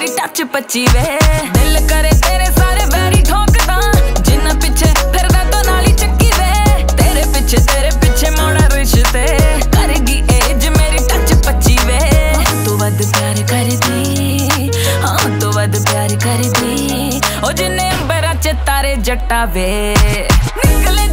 मेरी टच पची वे दिल करे तेरे सारे वैरी ठोकदा जिन्ना पिछे फिरदा तो नाली चक्की वे तेरे पिछे मोड़ा रिश्ते करगी एज मेरी टच पची वे तू वध प्यार कर दी हाँ तू वध प्यार कर दी ओ जिन्ने अंबरां च तारे जट्टा वे निकले